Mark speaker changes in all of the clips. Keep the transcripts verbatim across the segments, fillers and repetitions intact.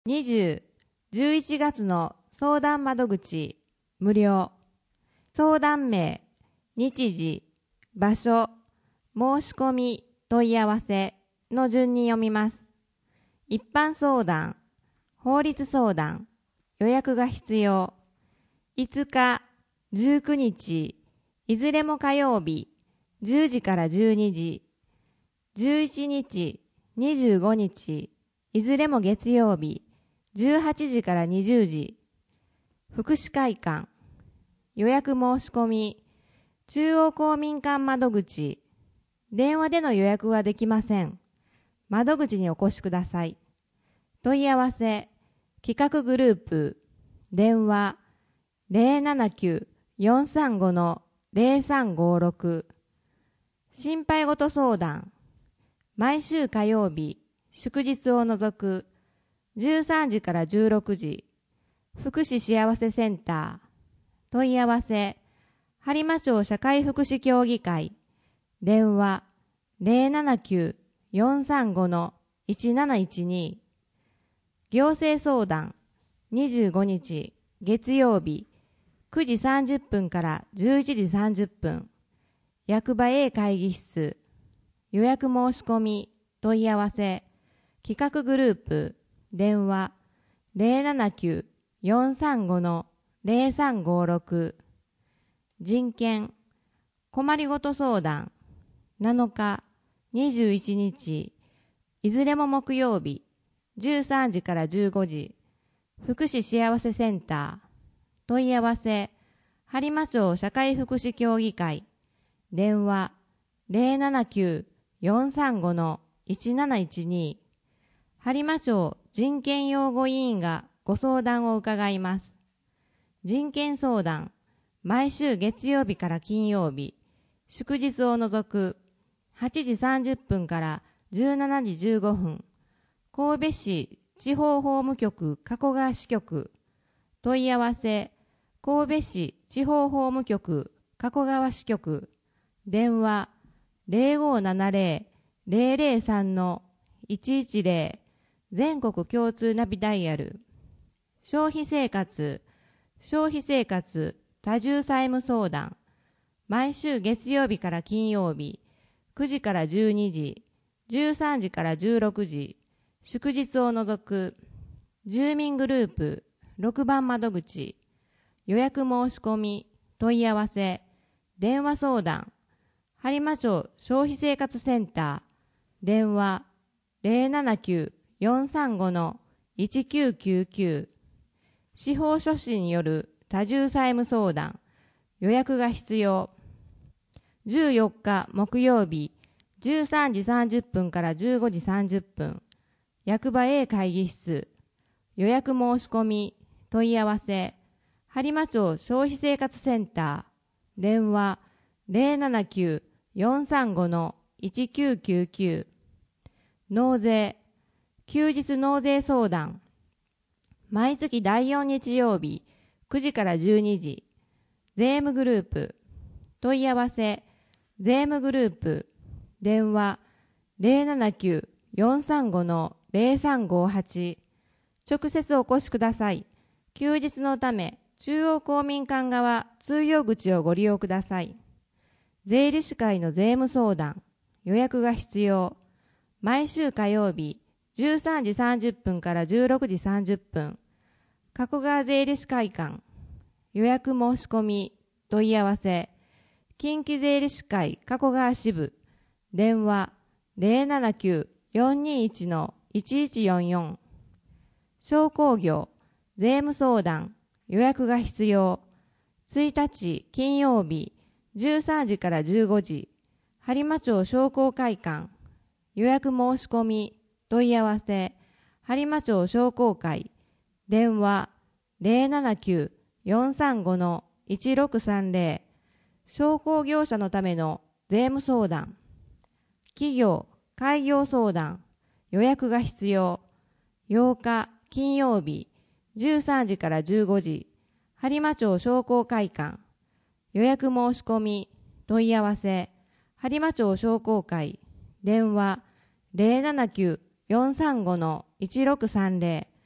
Speaker 1: にじゅう、じゅういちがつの相談窓口無料。相談名、日時、場所、申し込み、問い合わせの順に読みます。一般相談、法律相談、予約が必要。いつか、じゅうくにち、いずれも火曜日、じゅうじからじゅうにじ。じゅういちにち、にじゅうごにち、いずれも月曜日、じゅうはちじからにじゅうじ。福祉会館、予約申し込み、中央公民館窓口。電話での予約はできません。窓口にお越しください。問い合わせ、企画グループ、電話 ゼロななきゅう よんさんご ゼロさんごろく。心配事相談、毎週火曜日、祝日を除くじゅうさんじからじゅうろくじ。福祉幸せセンター。問い合わせ、播磨町社会福祉協議会。電話 ゼロななきゅう よんさんご いちなないちに。行政相談、にじゅうごにち月曜日、くじさんじゅっぷんからじゅういちじさんじゅっぷん。役場 A 会議室。予約申し込み、問い合わせ、企画グループ、電話 ゼロななきゅう よんさんご ゼロさんごろく。人権、困りごと相談、なのか、にじゅういちにち、いずれも木曜日、じゅうさんじからじゅうごじ。福祉幸せセンター。問い合わせ、播磨町社会福祉協議会。電話 ゼロななきゅう よんさんご いちなないちに。播磨町人権擁護委員がご相談を伺います。人権相談、毎週月曜日から金曜日、祝日を除くはちじさんじゅっぷんからじゅうしちじじゅうごふん。神戸市地方法務局加古川支局。問い合わせ、神戸市地方法務局加古川支局。電話 ゼロごななゼロ ゼロゼロさん いちいちゼロ。全国共通ナビダイヤル。消費生活、消費生活多重債務相談。毎週月曜日から金曜日、くじからじゅうにじ、じゅうさんじからじゅうろくじ。祝日を除く住民グループろくばん窓口。予約申し込み、問い合わせ、電話相談。播磨町消費生活センター。電話 ゼロななきゅう よんさんご いちきゅうきゅうきゅう。司法書士による多重債務相談。予約が必要。じゅうよっか木曜日、じゅうさんじさんじゅっぷんからじゅうごじさんじゅっぷん。役場 A 会議室。予約申し込み、問い合わせ。播磨町消費生活センター。電話 ゼロななきゅう よんさんご いちきゅうきゅうきゅう。納税、休日納税相談。毎月だいよん日曜日、くじからじゅうにじ。税務グループ。問い合わせ、税務グループ。電話 ゼロななきゅう よんさんご ゼロさんごはち。直接お越しください。休日のため、中央公民館側通用口をご利用ください。税理士会の税務相談。予約が必要。毎週火曜日、じゅうさんじさんじゅっぷんからじゅうろくじさんじゅっぷん。加古川税理士会館。予約申し込み、問い合わせ。近畿税理士会加古川支部。電話 ゼロななきゅう よんにいち いちいちよんよん。商工業、税務相談。予約が必要。ついたち金曜日、じゅうさんじからじゅうごじ。播磨町商工会館。予約申し込み、問い合わせ。播磨町商工会。電話 ゼロななきゅう よんさんご いちろくさんゼロ。商工業者のための税務相談。企業、開業相談。予約が必要。ようか金曜日、じゅうさんじからじゅうごじ。播磨町商工会館。予約申し込み、問い合わせ。播磨町商工会。電話 ゼロななきゅう よんさんご いちろくさんゼロ。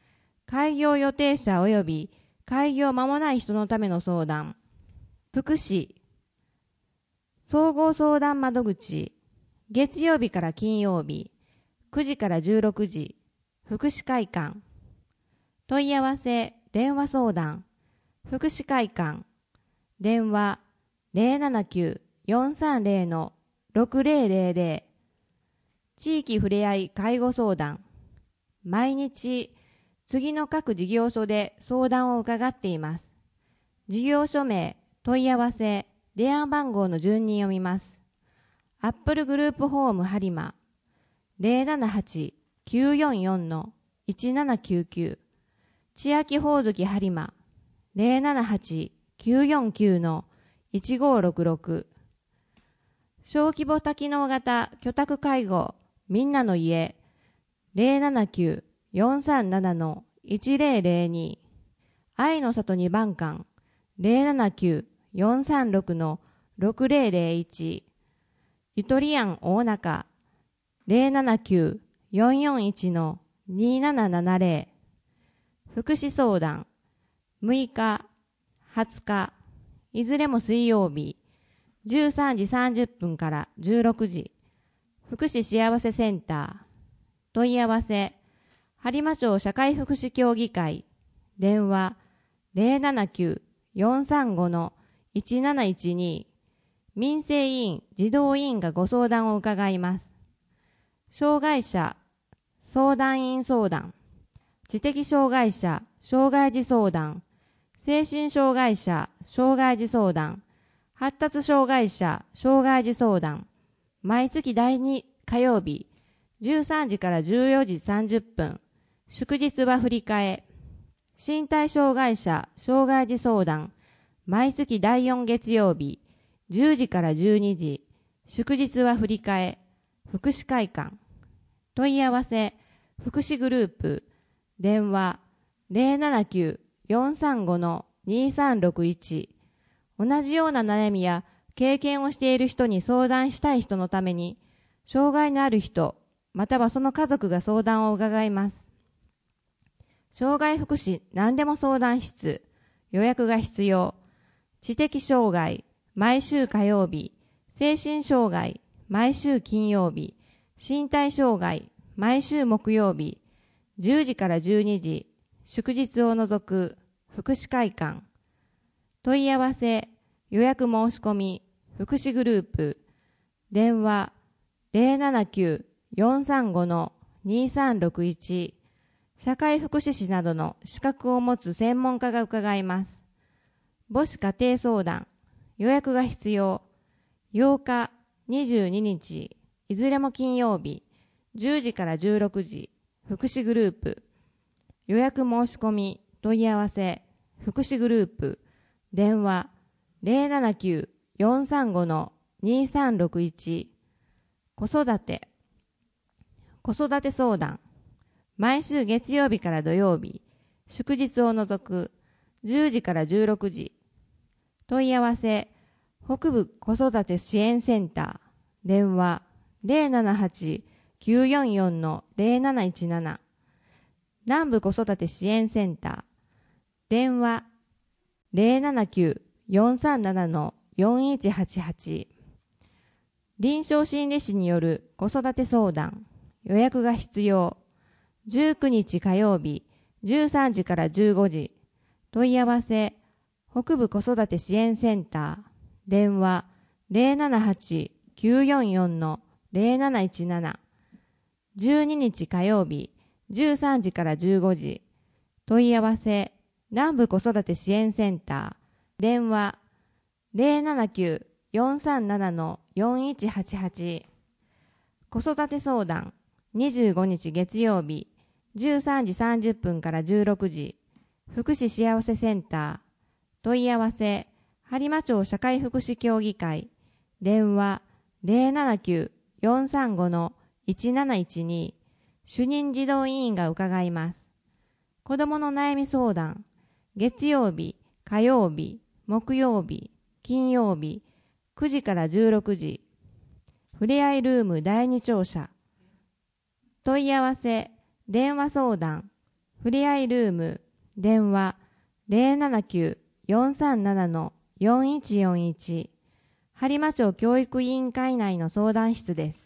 Speaker 1: 開業予定者及び開業間もない人のための相談。福祉総合相談窓口、月曜日から金曜日、くじからじゅうろくじ、福祉会館。問い合わせ、電話相談、福祉会館。電話 ゼロななきゅう よんさんゼロ ろくゼロゼロゼロ。地域ふれあい介護相談。毎日、次の各事業所で相談を伺っています。事業所名、問い合わせ、電話番号の順に読みます。アップルグループホーム播磨 ゼロななはち きゅうよんよん いちななきゅうきゅう。千秋ほおずき播磨 ゼロななはち きゅうよんきゅう いちごろくろく。小規模多機能型居宅介護みんなの家 ゼロななきゅう よんさんなな いちゼロゼロに。愛の里に番館 ゼロななきゅう よんさんろく ろくゼロゼロいち。ゆとり庵大中 ゼロななきゅう よんよんいち にななななゼロ。福祉相談むいか、はつか、いずれも水曜日、じゅうさんじさんじゅっぷんからじゅうろくじ、福祉幸せセンター。問い合わせ、播磨町社会福祉協議会。電話ゼロななきゅう よんさんご いちなないちに。民生委員、児童委員がご相談を伺います。障害者、相談員相談。知的障害者、障害児相談。精神障害者、障害児相談。発達障害者、障害児相談。毎月だいに火曜日、じゅうさんじからじゅうよじさんじゅっぷん。祝日は振り替え。身体障害者、障害児相談。毎月だいよん月曜日、じゅうじからじゅうにじ。祝日は振り替え。福祉会館。問い合わせ、福祉グループ。電話ゼロななきゅう よんさんご にさんろくいち。同じような悩みや経験をしている人に相談したい人のために、障害のある人、またはその家族が相談を伺います。障害福祉何でも相談室、予約が必要。知的障害、毎週火曜日。精神障害、毎週金曜日。身体障害、毎週木曜日。じゅうじからじゅうにじ、祝日を除く、福祉会館。問い合わせ、予約申し込み、福祉グループ。電話、ゼロななきゅう よんさんご にさんろくいち。社会福祉士などの資格を持つ専門家が伺います。母子家庭相談、予約が必要。ようか、にじゅうににち、いずれも金曜日、じゅうじからじゅうろくじ。福祉グループ。予約申し込み、問い合わせ、福祉グループ。電話ゼロななきゅう よんさんご にさんろくいち。子育て。子育て相談。毎週月曜日から土曜日、祝日を除くじゅうじからじゅうろくじ。問い合わせ、北部子育て支援センター。電話ゼロななはち きゅうよんよん ゼロなないちなな。南部子育て支援センター。電話ゼロななきゅう よんさんなな よんいちはちはち。臨床心理士による子育て相談。予約が必要。じゅうくにち火曜日、じゅうさんじからじゅうごじ。問い合わせ、北部子育て支援センター。電話ゼロななはち きゅうよんよん ゼロなないちなな。じゅうににち火曜日、じゅうさんじからじゅうごじ。問い合わせ、南部子育て支援センター。電話ゼロななきゅう よんさんなな よんいちはちはち。子育て相談、にじゅうごにち月曜日、じゅうさんじさんじゅっぷんからじゅうろくじ。福祉幸せセンター。問い合わせ、播磨町社会福祉協議会。電話ゼロななきゅう よんさんご いちなないちに。主任児童委員が伺います。子どもの悩み相談、月曜日、火曜日、木曜日、金曜日、くじからじゅうろくじ。ふれあいルームだいに庁舎。問い合わせ、電話相談、 ふれあいルーム電話 ゼロななきゅう よんさんなな よんいちよんいち 播磨町教育委員会内の相談室です。